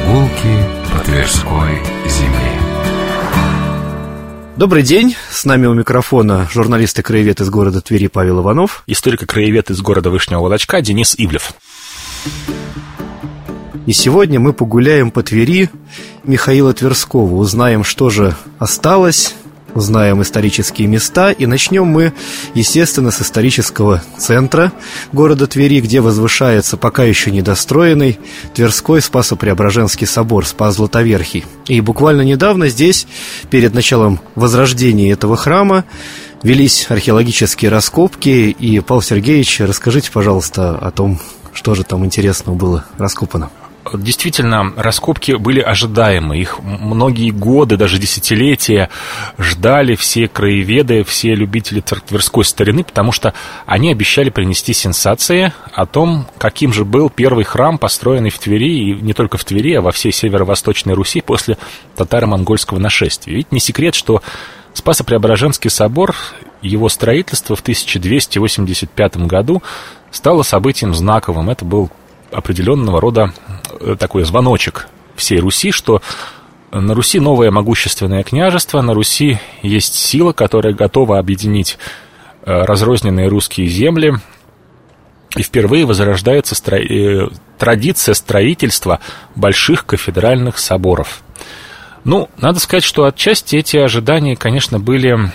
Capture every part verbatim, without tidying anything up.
Прогулки по Тверской земле. Добрый день, с нами у микрофона журналист и краевед из города Твери Павел Иванов, историк и краевед из города Вышнего Волочка Денис Ивлев. И сегодня мы погуляем по Твери Михаила Тверского, узнаем, что же осталось, узнаем исторические места. И начнем мы, естественно, с исторического центра города Твери, где возвышается пока еще недостроенный Тверской Спасо-Преображенский собор Спас-Златоверхий. И буквально недавно здесь, перед началом возрождения этого храма, велись археологические раскопки. И, Павел Сергеевич, расскажите, пожалуйста, о том, что же там интересного было раскопано. Действительно, раскопки были ожидаемы. Их многие годы, даже десятилетия ждали все краеведы, все любители тверской старины, потому что они обещали принести сенсации о том, каким же был первый храм, построенный в Твери, и не только в Твери, а во всей северо-восточной Руси после татаро-монгольского нашествия. Ведь не секрет, что Спасо-Преображенский собор, его строительство в тысяча двести восемьдесят пятом году стало событием знаковым. Это был определенного рода такой звоночек всей Руси, что на Руси новое могущественное княжество, на Руси есть сила, которая готова объединить разрозненные русские земли, и впервые возрождается стро... традиция строительства больших кафедральных соборов. Ну, надо сказать, что отчасти эти ожидания, конечно, были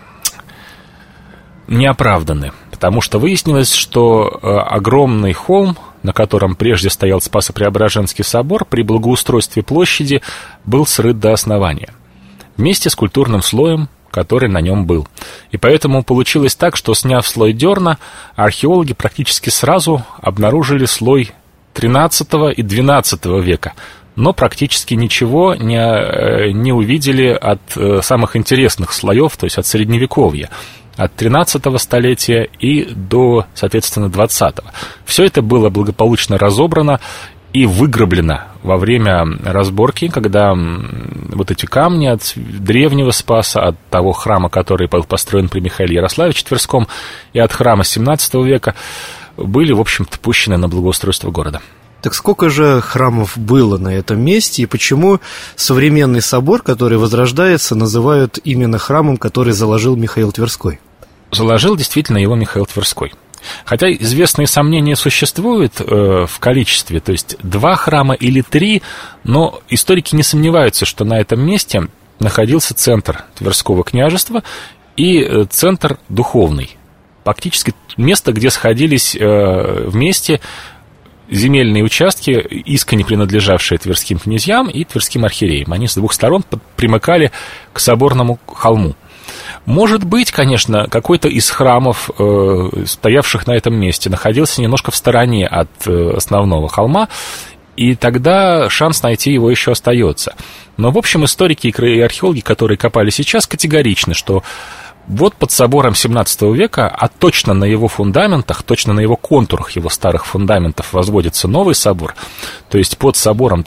неоправданы, потому что выяснилось, что огромный холм, на котором прежде стоял Спасо-Преображенский собор, при благоустройстве площади был срыт до основания, вместе с культурным слоем, который на нем был. И поэтому получилось так, что, сняв слой дерна, археологи практически сразу обнаружили слой тринадцатого и двенадцатого века, но практически ничего не, не увидели от самых интересных слоев, то есть от Средневековья, от тринадцатого столетия и до, соответственно, двадцатого. Все это было благополучно разобрано и выграблено во время разборки, когда вот эти камни от древнего Спаса, от того храма, который был построен при Михаиле Ярославиче Тверском, и от храма семнадцатого века, были, в общем-то, пущены на благоустройство города. Так сколько же храмов было на этом месте, и почему современный собор, который возрождается, называют именно храмом, который заложил Михаил Тверской? Заложил действительно его Михаил Тверской. Хотя известные сомнения существуют э, в количестве, то есть два храма или три, но историки не сомневаются, что на этом месте находился центр Тверского княжества и э, центр духовный. Фактически место, где сходились э, вместе земельные участки, исконне принадлежавшие тверским князьям и тверским архиереям. Они с двух сторон примыкали к соборному холму. Может быть, конечно, какой-то из храмов, э, стоявших на этом месте, находился немножко в стороне от э, основного холма, и тогда шанс найти его еще остается. Но, в общем, историки и археологи, которые копали сейчас, категоричны, что вот под собором семнадцатого века, а точно на его фундаментах, точно на его контурах его старых фундаментов возводится новый собор, то есть под собором,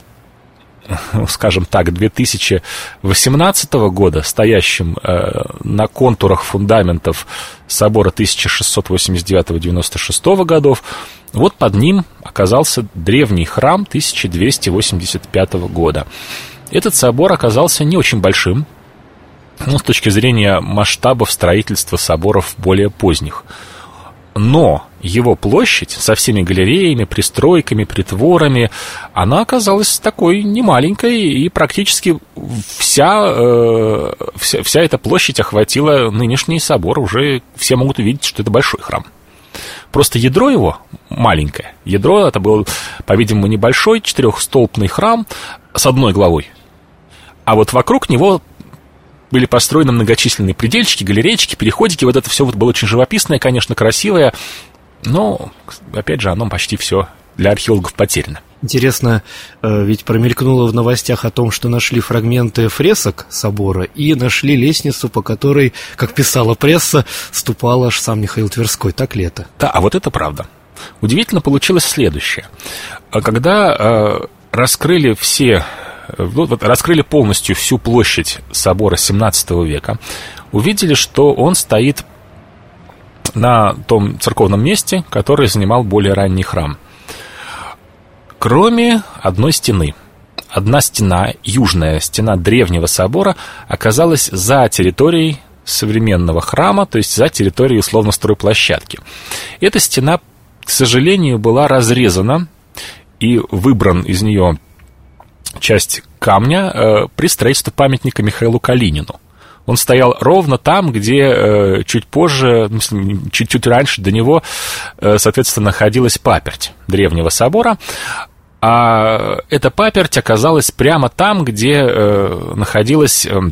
скажем так, две тысячи восемнадцатого года, стоящим э, на контурах фундаментов собора тысяча шестьсот восемьдесят девятого — девяносто шестого годов, вот под ним оказался древний храм тысяча двести восемьдесят пятого года. Этот собор оказался не очень большим, ну, с точки зрения масштабов строительства соборов более поздних. Но его площадь со всеми галереями, пристройками, притворами, она оказалась такой немаленькой, и практически вся, э, вся, вся эта площадь охватила нынешний собор. Уже все могут увидеть, что это большой храм. Просто ядро его маленькое. Ядро это был, по-видимому, небольшой четырехстолбный храм с одной главой. А вот вокруг него были построены многочисленные предельчики, галереечки, переходики. Вот это все вот было очень живописное, конечно, красивое. Но, опять же, оно почти все для археологов потеряно. Интересно, ведь промелькнуло в новостях о том, что нашли фрагменты фресок собора и нашли лестницу, по которой, как писала пресса, ступал аж сам Михаил Тверской. Так ли это? Да, а вот это правда. Удивительно получилось следующее. Когда э, раскрыли все... Вот, раскрыли полностью всю площадь собора семнадцатого века, увидели, что он стоит на том церковном месте, который занимал более ранний храм, кроме одной стены. одна стена, южная стена древнего собора, оказалась за территорией современного храма, то есть за территорией условно стройплощадки. Эта стена, к сожалению, была разрезана, и выбран из нее часть камня э, при строительстве памятника Михаилу Калинину. Он стоял ровно там, где э, чуть позже, чуть-чуть раньше до него, э, соответственно, находилась паперть древнего собора. А эта паперть оказалась прямо там, где э, находилась э,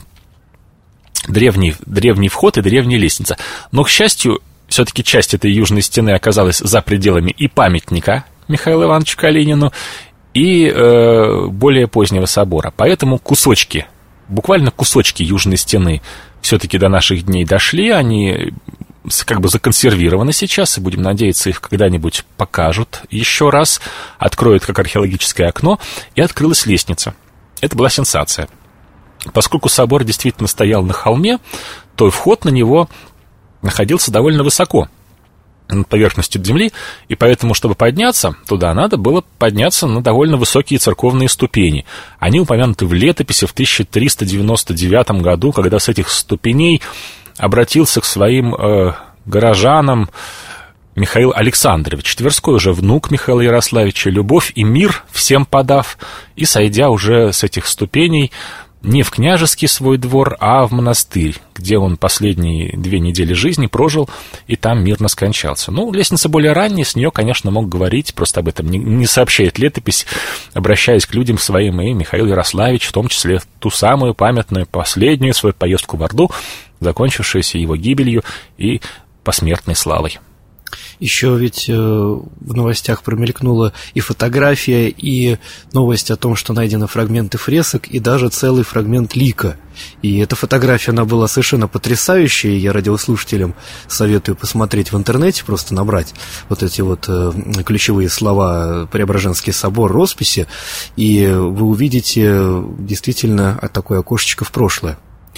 древний, древний вход и древняя лестница. Но, к счастью, все-таки часть этой южной стены оказалась за пределами и памятника Михаилу Ивановичу Калинину, и э, более позднего собора. Поэтому кусочки, буквально кусочки южной стены все-таки до наших дней дошли, они как бы законсервированы сейчас, и будем надеяться, их когда-нибудь покажут еще раз, откроют как археологическое окно, и открылась лестница. Это была сенсация. Поскольку собор действительно стоял на холме, то вход на него находился довольно высоко над поверхностью земли, и поэтому, чтобы подняться туда, надо было подняться на довольно высокие церковные ступени. Они упомянуты в летописи в тысяча триста девяносто девятом году, когда с этих ступеней обратился к своим э, горожанам Михаил Александрович Тверской, уже внук Михаила Ярославича, любовь и мир всем подав, и, сойдя уже с этих ступеней, не в княжеский свой двор, а в монастырь, где он последние две недели жизни прожил и там мирно скончался. Ну, лестница более ранняя, с нее, конечно, мог говорить, просто об этом не, не сообщает летопись, обращаясь к людям своим, и Михаил Ярославич, в том числе в ту самую памятную последнюю свою поездку в Орду, закончившуюся его гибелью и посмертной славой. Еще ведь э, в новостях промелькнула и фотография, и новость о том, что найдены фрагменты фресок, и даже целый фрагмент лика. И эта фотография, она была совершенно потрясающая. Я радиослушателям советую посмотреть в интернете, просто набрать вот эти вот э, ключевые слова «Преображенский собор», росписи, и вы увидите действительно такое окошечко в прошлое.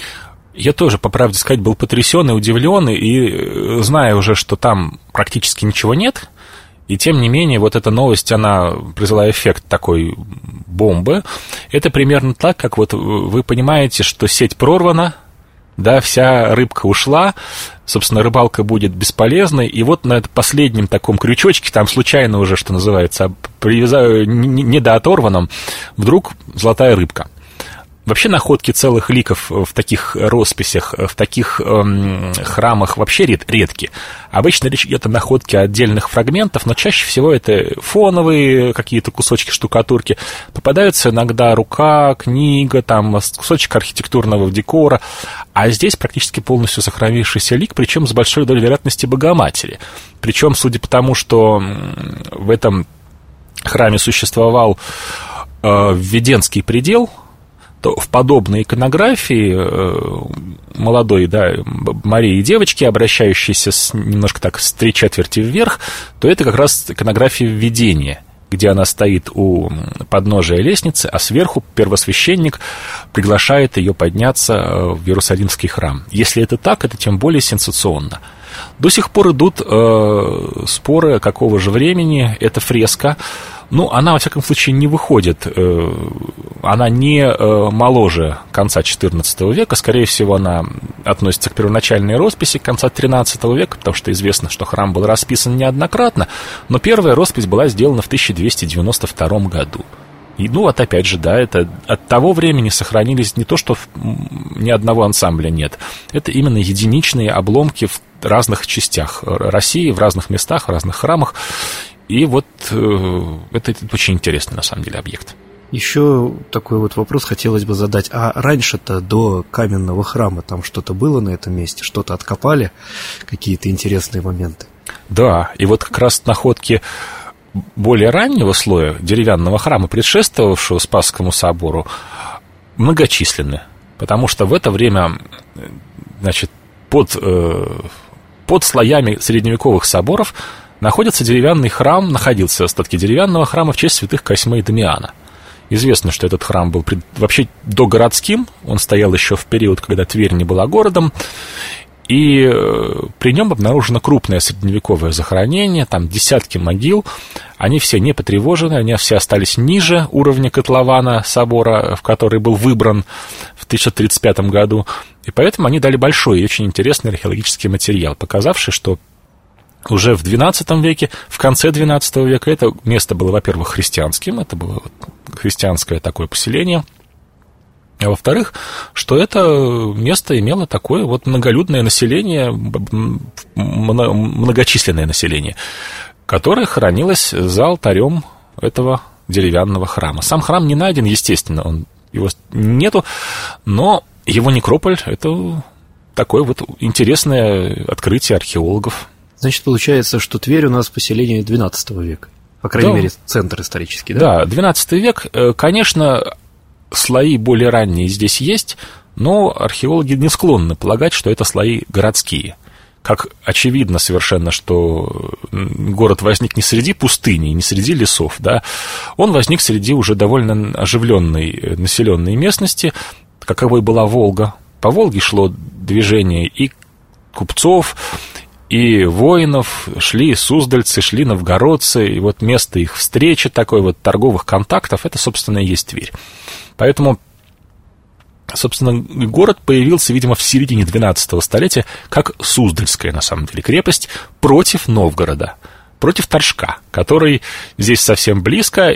Я тоже, по правде сказать, был потрясен и удивлен, и зная уже, что там практически ничего нет, и тем не менее вот эта новость, она произвела эффект такой бомбы. Это примерно так, как вот вы понимаете, что сеть прорвана, да, вся рыбка ушла, собственно, рыбалка будет бесполезной, и вот на этом последнем таком крючочке, там случайно уже, что называется, привязаю недооторванном, вдруг золотая рыбка. Вообще находки целых ликов в таких росписях, в таких эм, храмах вообще ред, редки. Обычно речь идет о находке отдельных фрагментов, но чаще всего это фоновые какие-то кусочки штукатурки. Попадаются иногда рука, книга, там кусочек архитектурного декора. А здесь практически полностью сохранившийся лик, причем с большой долей вероятности Богоматери. Причем, судя по тому, что в этом храме существовал э, Введенский предел, то в подобной иконографии молодой, да, Марии девочки, обращающейся с, немножко так с три четверти вверх, то это как раз иконография введения, где она стоит у подножия лестницы, а сверху первосвященник приглашает ее подняться в Иерусалимский храм. Если это так, это тем более сенсационно. До сих пор идут э, споры, какого же времени эта фреска. Ну, она, во всяком случае, не выходит, э, она не э, моложе конца четырнадцатого века, скорее всего, она относится к первоначальной росписи конца тринадцатого века, потому что известно, что храм был расписан неоднократно, но первая роспись была сделана в тысяча двести девяносто втором году. И, ну, вот опять же, да, это от того времени сохранились не то, что ни одного ансамбля нет, это именно единичные обломки в разных частях России, в разных местах, в разных храмах. И вот э, это, это очень интересный, на самом деле, объект. Еще такой вот вопрос хотелось бы задать. А раньше-то, до каменного храма, там что-то было на этом месте? Что-то откопали? Какие-то интересные моменты? Да, и вот как раз находки более раннего слоя деревянного храма, предшествовавшего Спасскому собору, многочисленны. Потому что в это время, значит, под, э, под слоями средневековых соборов находится деревянный храм, находился остатки деревянного храма в честь святых Косьмы и Дамиана. Известно, что этот храм был вообще догородским, он стоял еще в период, когда Тверь не была городом, И при нем обнаружено крупное средневековое захоронение, там десятки могил, они все не потревожены, они все остались ниже уровня котлована собора, в который был выбран в тысяча тридцать пятом году, и поэтому они дали большой и очень интересный археологический материал, показавший, что уже в двенадцатом веке, в конце двенадцатого века это место было, во-первых, христианским, это было христианское такое поселение, а во-вторых, что это место имело такое вот многолюдное население, многочисленное население, которое хранилось за алтарем этого деревянного храма. Сам храм не найден, естественно, он, его нету, но его некрополь — это такое вот интересное открытие археологов. Значит, получается, что Тверь у нас поселение двенадцатого века, по крайней да. мере, центр исторический, да? Да, двенадцатый век, конечно, слои более ранние здесь есть, но археологи не склонны полагать, что это слои городские. Как очевидно совершенно, что город возник не среди пустыни, не среди лесов, да, он возник среди уже довольно оживленной населенной местности, каковой была Волга. По Волге шло движение и купцов, и воинов, шли суздальцы, шли новгородцы, и вот место их встречи, такой вот торговых контактов, это, собственно, и есть Тверь. Поэтому, собственно, город появился, видимо, в середине двенадцатого столетия как Суздальская, на самом деле, крепость против Новгорода, против Торжка, который здесь совсем близко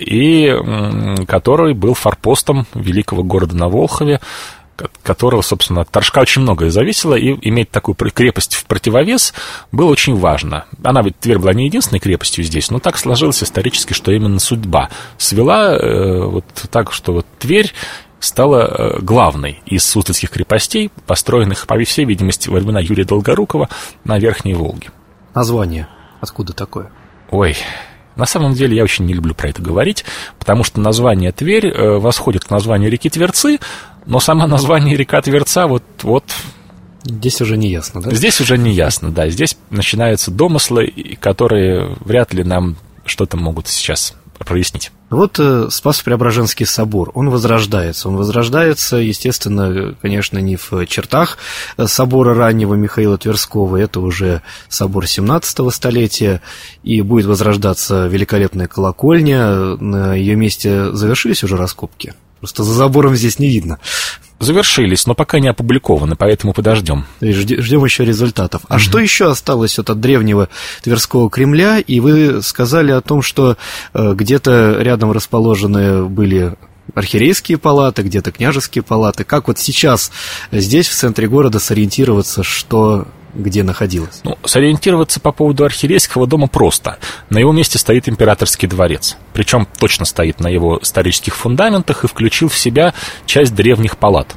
и который был форпостом великого города на Волхове, которого, собственно, от Торжка очень многое зависело, и иметь такую крепость в противовес было очень важно. Она ведь, Тверь была не единственной крепостью здесь, но так сложилось исторически, что именно судьба свела э, вот так, что вот Тверь стала главной из суздальских крепостей, построенных, по всей видимости, во времена Юрия Долгорукова на Верхней Волге. Название откуда такое? Ой... На самом деле я очень не люблю про это говорить, потому что название Тверь восходит к названию реки Тверцы, но само название река Тверца вот... вот здесь уже не ясно, да? Здесь уже не ясно, да. Здесь начинаются домыслы, которые вряд ли нам что-то могут сейчас прояснить. Вот Спасо-Преображенский собор, он возрождается. Он возрождается, естественно, конечно, не в чертах собора раннего Михаила Тверского, это уже собор семнадцатого столетия, и будет возрождаться великолепная колокольня. На ее месте завершились уже раскопки? Просто за забором здесь не видно. Завершились, но пока не опубликованы, поэтому подождем. Ждем еще результатов. А mm-hmm. что еще осталось вот от древнего Тверского Кремля? И вы сказали о том, что э, где-то рядом расположены были архиерейские палаты, где-то княжеские палаты. Как вот сейчас здесь, в центре города, сориентироваться, что где находилось? Ну, сориентироваться по поводу архиерейского дома просто. На его месте стоит императорский дворец. Причем точно стоит на его исторических фундаментах и включил в себя часть древних палат.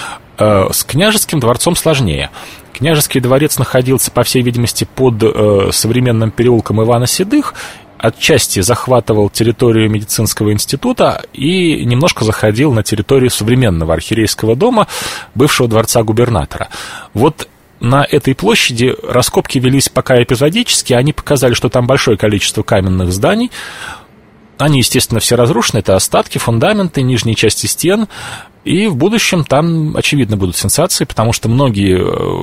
С княжеским дворцом сложнее. Княжеский дворец находился, по всей видимости, под современным переулком Ивана Седых, отчасти захватывал территорию медицинского института и немножко заходил на территорию современного архиерейского дома, бывшего дворца губернатора. Вот на этой площади раскопки велись пока эпизодически, они показали, что там большое количество каменных зданий. Они, естественно, все разрушены, это остатки, фундаменты, нижние части стен, и в будущем там, очевидно, будут сенсации, потому что многие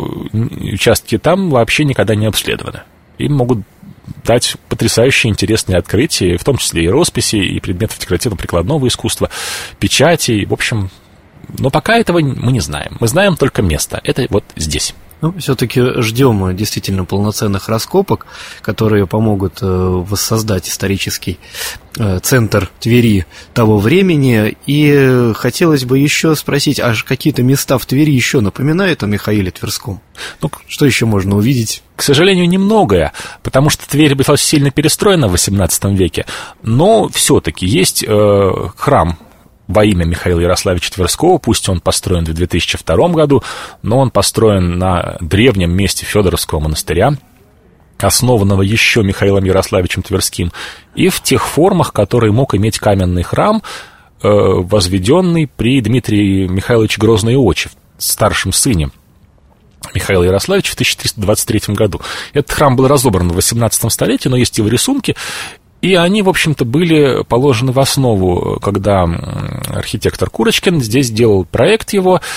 участки там вообще никогда не обследованы. Им могут дать потрясающие интересные открытия, в том числе и росписи, и предметов декоративно-прикладного искусства, печати, в общем. Но пока этого мы не знаем. Мы знаем только место. Это вот здесь. Ну, все-таки ждем действительно полноценных раскопок, которые помогут воссоздать исторический центр Твери того времени. И хотелось бы еще спросить, а какие-то места в Твери еще напоминают о Михаиле Тверском? Ну, что еще можно увидеть? К сожалению, немногое, потому что Тверь была сильно перестроена в восемнадцатом веке, но все-таки есть э, храм во имя Михаила Ярославича Тверского, пусть он построен в две тысячи втором году, но он построен на древнем месте Федоровского монастыря, основанного еще Михаилом Ярославичем Тверским, и в тех формах, которые мог иметь каменный храм, э, возведенный при Дмитрии Михайловиче Грозно-Иочи, старшем сыне Михаила Ярославича, в тысяча триста двадцать третьем году. Этот храм был разобран в восемнадцатом столетии, но есть его рисунки, и они, в общем-то, были положены в основу, когда архитектор Курочкин здесь делал проект его,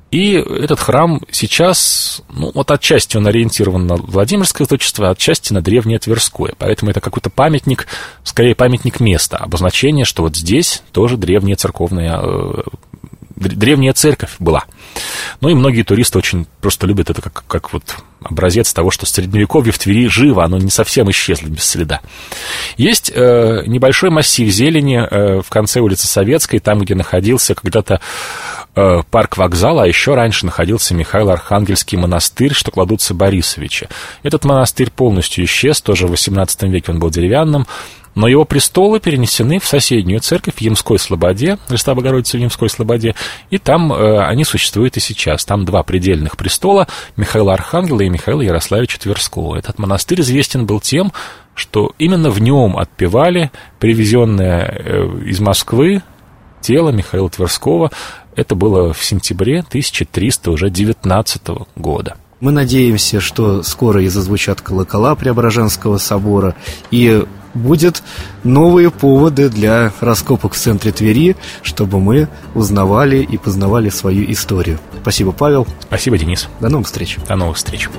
И этот храм сейчас, ну, вот отчасти он ориентирован на Владимирское зодчество, а отчасти на древнее Тверское. Поэтому это какой-то памятник, скорее памятник места, обозначение, что вот здесь тоже древняя церковная, э, древняя церковь была. Ну и многие туристы очень просто любят это как, как вот образец того, что средневековье в Твери живо, оно не совсем исчезло без следа. Есть э, небольшой массив зелени э, в конце улицы Советской, там, где находился когда-то э, парк вокзала, а еще раньше находился Михаило-Архангельский монастырь, что кладутся Борисовича. Этот монастырь полностью исчез, тоже в восемнадцатом веке он был деревянным, но его престолы перенесены в соседнюю церковь в Ямской Слободе, Христа Богородицы в Ямской Слободе, и там э, они существуют и сейчас. Там два предельных престола, Михаила Архангела и Михаила Ярославича Тверского. Этот монастырь известен был тем, что именно в нем отпевали привезенное э, из Москвы тело Михаила Тверского. Это было в сентябре тысяча триста девятнадцатого года. Мы надеемся, что скоро и зазвучат колокола Преображенского собора, и будут новые поводы для раскопок в центре Твери, чтобы мы узнавали и познавали свою историю. Спасибо, Павел. Спасибо, Денис. До новых встреч. До новых встреч.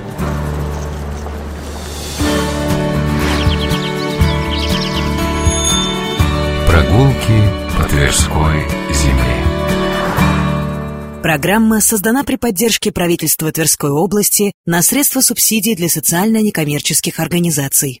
Прогулки по Тверской земле. Программа создана при поддержке правительства Тверской области на средства субсидий для социально-некоммерческих организаций.